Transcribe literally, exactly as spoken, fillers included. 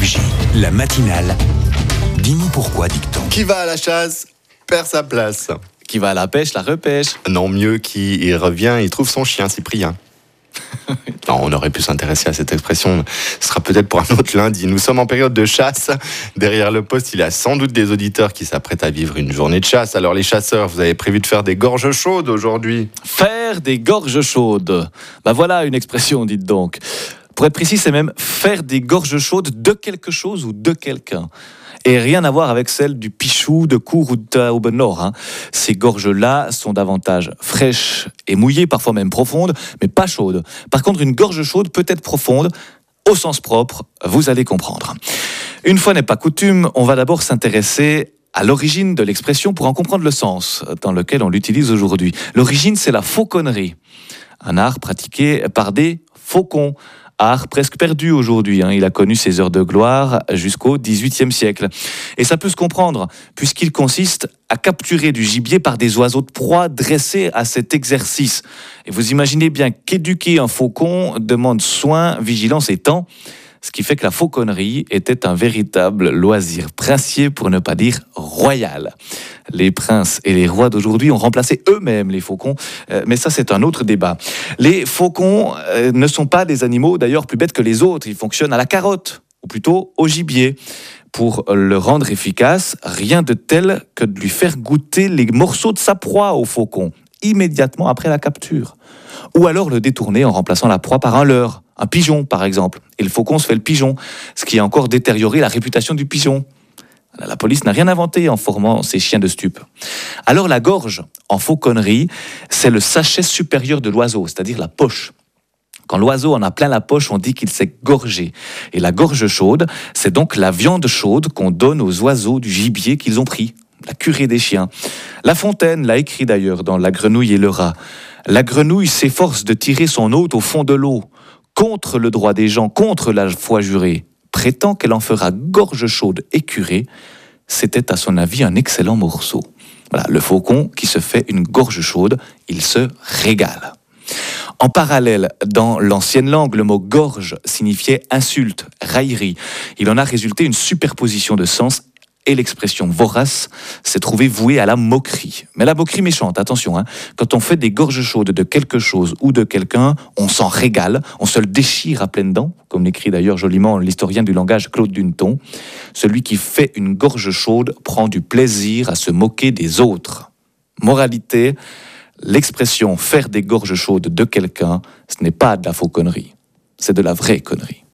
J, la matinale. Dis-nous pourquoi, dicton. Qui va à la chasse perd sa place. Qui va à la pêche, la repêche. Non, mieux, qui il revient, il trouve son chien, Cyprien. Non, on aurait pu s'intéresser à cette expression. Ce sera peut-être pour un autre lundi. Nous sommes en période de chasse. Derrière le poste, il y a sans doute des auditeurs qui s'apprêtent à vivre une journée de chasse. Alors les chasseurs, vous avez prévu de faire des gorges chaudes aujourd'hui? Faire des gorges chaudes. Ben voilà une expression, dites donc. Pour être précis, c'est même faire des gorges chaudes de quelque chose ou de quelqu'un. Et rien à voir avec celle du Pichou, de Cour ou de Aubenor. Hein. Ces gorges-là sont davantage fraîches et mouillées, parfois même profondes, mais pas chaudes. Par contre, une gorge chaude peut être profonde, au sens propre, vous allez comprendre. Une fois n'est pas coutume, on va d'abord s'intéresser à l'origine de l'expression pour en comprendre le sens dans lequel on l'utilise aujourd'hui. L'origine, c'est la fauconnerie, un art pratiqué par des faucons. Art presque perdu aujourd'hui, hein. Il a connu ses heures de gloire jusqu'au dix-huitième siècle. Et ça peut se comprendre, puisqu'il consiste à capturer du gibier par des oiseaux de proie dressés à cet exercice. Et vous imaginez bien qu'éduquer un faucon demande soin, vigilance et temps, ce qui fait que la fauconnerie était un véritable loisir princier, pour ne pas dire royal. Les princes et les rois d'aujourd'hui ont remplacé eux-mêmes les faucons, euh, mais ça c'est un autre débat. Les faucons euh, ne sont pas des animaux d'ailleurs plus bêtes que les autres, ils fonctionnent à la carotte, ou plutôt au gibier. Pour le rendre efficace, rien de tel que de lui faire goûter les morceaux de sa proie au faucon, immédiatement après la capture. Ou alors le détourner en remplaçant la proie par un leurre, un pigeon par exemple. Et le faucon se fait le pigeon, ce qui a encore détérioré la réputation du pigeon. La police n'a rien inventé en formant ces chiens de stupe. Alors la gorge, en fauconnerie, c'est le sachet supérieur de l'oiseau, c'est-à-dire la poche. Quand l'oiseau en a plein la poche, on dit qu'il s'est gorgé. Et la gorge chaude, c'est donc la viande chaude qu'on donne aux oiseaux du gibier qu'ils ont pris. La curée des chiens. La Fontaine l'a écrit d'ailleurs dans La Grenouille et le rat. La grenouille s'efforce de tirer son hôte au fond de l'eau, contre le droit des gens, contre la foi jurée. Prétend qu'elle en fera gorge chaude et curée. C'était à son avis un excellent morceau. Voilà, le faucon qui se fait une gorge chaude, il se régale. En parallèle, dans l'ancienne langue, le mot gorge signifiait insulte, raillerie. Il en a résulté une superposition de sens et l'expression vorace s'est trouvée vouée à la moquerie. Mais la moquerie méchante, attention, hein, quand on fait des gorges chaudes de quelque chose ou de quelqu'un, on s'en régale, on se le déchire à pleines dents, comme l'écrit d'ailleurs joliment l'historien du langage Claude Duneton. Celui qui fait une gorge chaude prend du plaisir à se moquer des autres. Moralité, l'expression « faire des gorges chaudes de quelqu'un », ce n'est pas de la faux connerie, c'est de la vraie connerie.